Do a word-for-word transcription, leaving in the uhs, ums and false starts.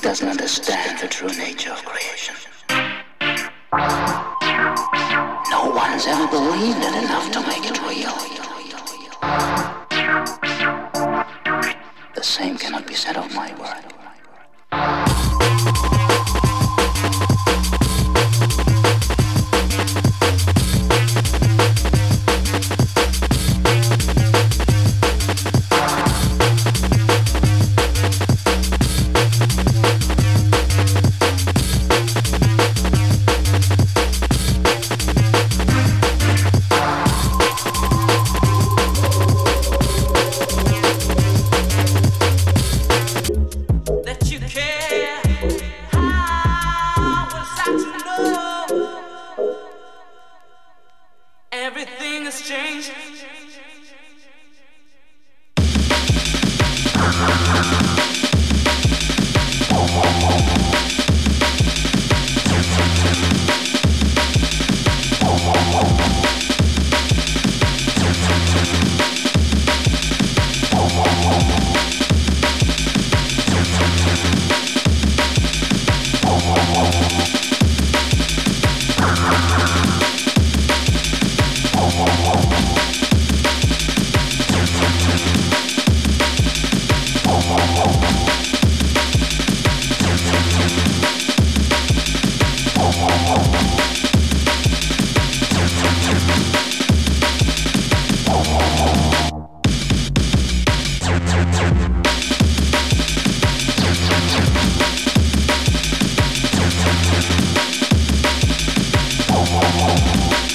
doesn't understand the true nature of creation. No one's ever believed it enough to make it real. The same cannot be said of my word.